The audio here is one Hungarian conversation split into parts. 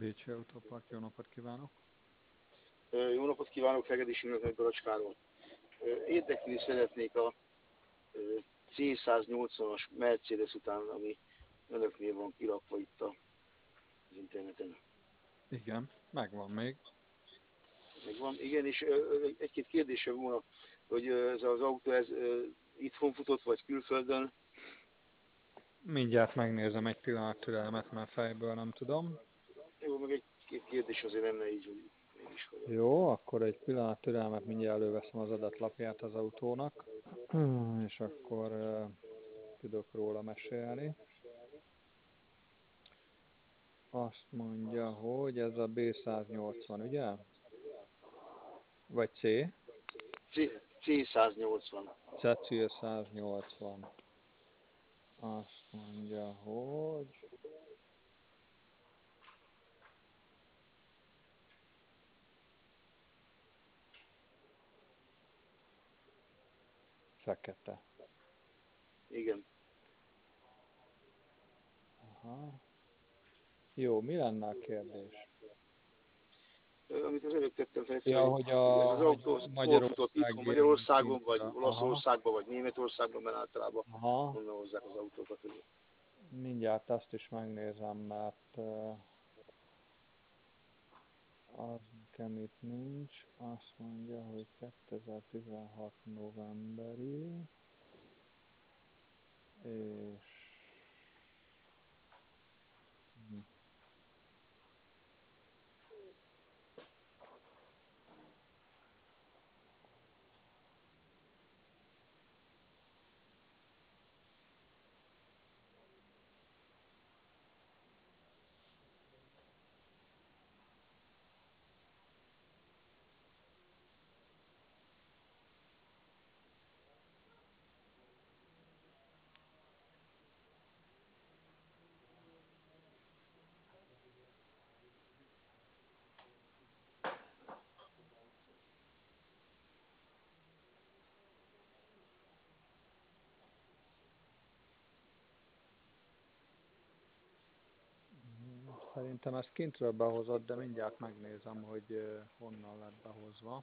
DC Autópark, jó napot kívánok! Jó napot kívánok, Hegedűs Imre Baracskáról. Érdeklődni szeretnék a C180-as Mercedes után, ami önöknél van kirakva itt az interneten. Igen, megvan még. Megvan? Igen, és egy-két kérdésem volna, hogy ez az autó, ez itthon futott, vagy külföldön? Mindjárt megnézem, egy pillanat türelmet, mert fejből nem tudom. Jó, meg egy-két kérdés azért lenne így, hogy mégis hogy. Jó, akkor egy pillanat türelmet, mindjárt előveszem az adatlapját az autónak, és akkor tudok róla mesélni. Azt mondja, hogy ez a B180, ugye? Vagy C? C180. Cecil 180. Azt mondja, hogy fekete. Igen. Aha. Jó, mi lenne a kérdés? Amit az előbb tettem fel, Ja, hogy ez az hogy autó hol futott, itthon Magyarországi Magyarországon, vagy kincsra. Aha, Olaszországban, vagy Németországban, mert általában aha. onnan hozzák az autókat. Mindjárt azt is megnézem, mert az nekem itt nincs. Azt mondja, hogy 2016 novemberi, és szerintem ezt kintről behozott, de mindjárt megnézem, hogy honnan lett behozva.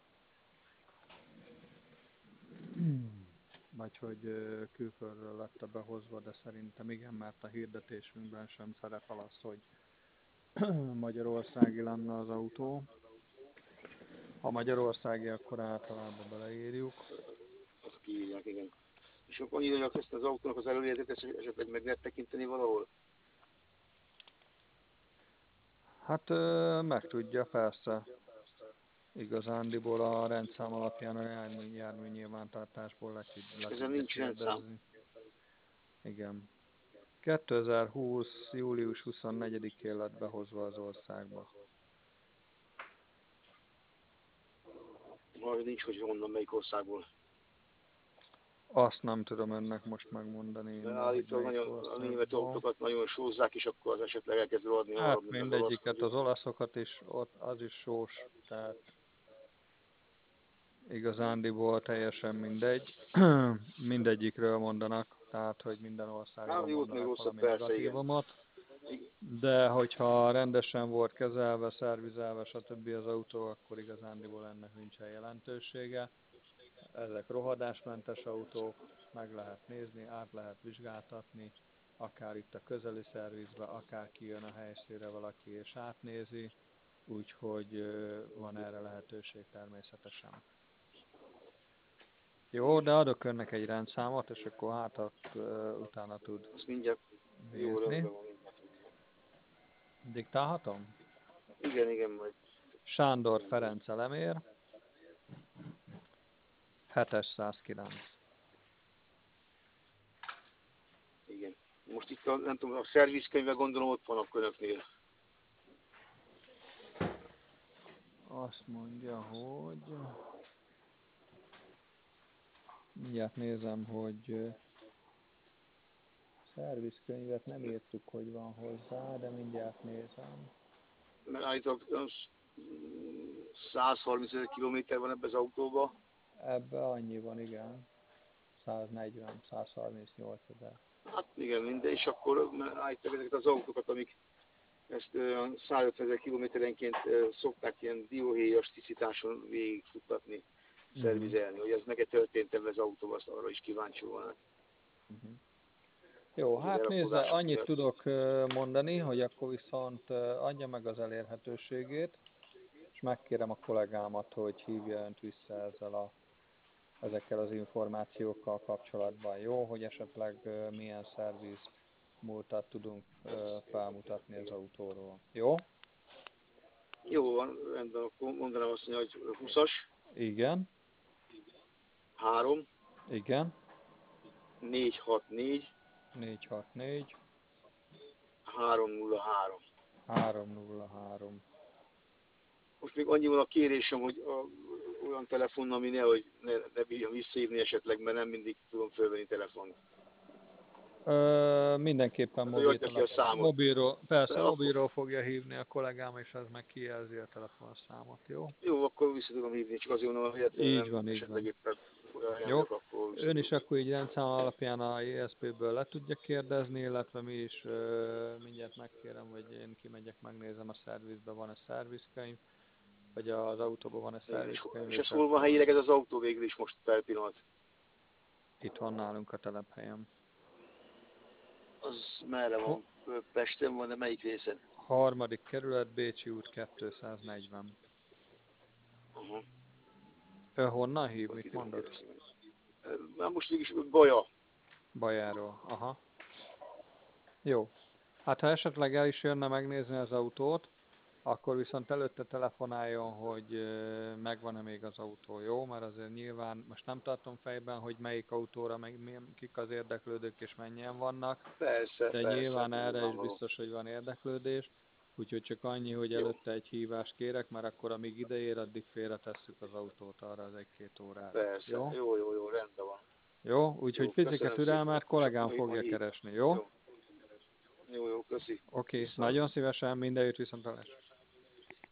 Vagy hogy külföldről lett behozva, de szerintem igen, mert a hirdetésünkben sem szerepel az, hogy magyarországi lenne az autó. Ha magyarországi, akkor általában beleírjuk. Azt kiírják, igen. És akkor annyira, hogy ezt az autónak az előéletet esetleg meg lehet tekinteni valahol? Hát meg tudja, persze. Igazándiból a rendszám alapján a jármű nyilvántartásból És le ezen tudja nincs rendszám. kérdezni. Igen. 2020. július 24-én lett behozva az országba. Valahogy nincs, hogy honnan, melyik országból. Azt nem tudom önnek most megmondani Mert innen, hogy állítólag melyik nagyon, a német országból. autókat nagyon sózzák, és akkor az esetleg elkezd rohadni Hát hamarabb, mint az olasz, mindegyiket, mondjuk. az olaszokat is, ott az is sós, tehát igazándiból teljesen mindegy. Mindegyikről mondanak, tehát hogy minden országról Hát jót meg mondanak rosszat, valami persze, igen. negatívumot. Igen. De hogyha rendesen volt kezelve, szervizelve, stb. Az autó, akkor igazándiból ennek nincsen jelentősége. Ezek rohadásmentes autók, meg lehet nézni, át lehet vizsgáltatni, akár itt a közeli szervizbe, akár kijön a helyszínre valaki és átnézi, úgyhogy van erre lehetőség természetesen. Jó, de adok önnek egy rendszámot, és akkor hát ott utána tud Azt mindjárt, jó, nézni. rendben van, mindjárt. Diktálhatom? Igen, igen, majd. Sándor Ferenc Elemér, 709. Igen. Most itt a, nem tudom, a szervizkönyve gondolom ott van a önöknél. Azt mondja, hogy mindjárt nézem, hogy szervizkönyvet nem írtuk, hogy van hozzá, de mindjárt nézem. Mert állítólag 135 kilométer van ebbe az autóba. Ebbe annyi van, igen. 140, 138 ezer. Hát igen, mindegy, és akkor állítólag ezeket az autókat, amik ezt 150 000 kilométerenként szokták ilyen dióhéjas tisztításon végigfuttatni, Uh-huh. szervizelni, hogy ez neked történt ebben az autóval, azt arra is kíváncsi volna. Uh-huh. Jó, Az hát nézze, elapódások annyit miatt. tudok mondani, hogy akkor viszont adja meg az elérhetőségét, és megkérem a kollégámat, hogy hívja önt vissza ezekkel az információkkal kapcsolatban. Jó, hogy esetleg milyen szerviz múltat tudunk felmutatni az autóról. Jó? Jó van, rendben, akkor mondanám azt mondja, hogy 20-as, Igen, 3, igen. 464, 464 303. 303. Most még annyi van a kérésem, hogy olyan telefon, ami ne bírjam visszahívni esetleg, mert nem mindig tudom fölvenni telefont. Mindenképpen Hát, hogy adja ki a számot. mobilról, persze Akkor, mobilról fogja hívni a kollégám, és az meg kijelzi a telefonszámot, jó? jó, akkor vissza tudom hívni, csak azért mondom, véletlenül Így nem van, így esetleg van. éppen olyan helyen Jó? vagyok, akkor vissza Ön is tudom akkor így rendszám alapján a ESP-ből le tudja kérdezni, illetve mi is mindjárt megkérem, hogy én kimegyek, megnézem a szervizbe, van-e szervizkönyv, vagy az autóban van-e igen. szervizkönyv, És ez és hol van akkor helyileg ez az autó végül is most per pillanat? itt van nálunk a telephelyen. Az merre van? Pesten van, de melyik részen? Harmadik kerület, Bécsi út 240. Aha, Ön honnan hív, akkor ki mit tudom mondott? keresni. Már most mégis Baja. Bajáról, aha. Jó. Hát ha esetleg el is jönne megnézni az autót, akkor viszont előtte telefonáljon, hogy megvan-e még az autó, jó? Mert azért nyilván most nem tartom fejben, hogy melyik autóra, kik az érdeklődők és mennyien vannak, Persze, de persze, nyilván erre is nyilvánvaló. biztos, hogy van érdeklődés, úgyhogy csak annyi, hogy Jó, előtte egy hívást kérek, mert akkor amíg ideér, addig félretesszük az autót arra az egy-két órára. persze. Jó? Jó, jó, jó, rendben van. Jó? Úgyhogy Jó, fizike köszönöm szépen, türelmet, akkor csak kollégám majd fogja hív. keresni, jó? Jó, jó, jó, köszi. Oké, Viszont. nagyon szívesen, minden jut viszontlátásra.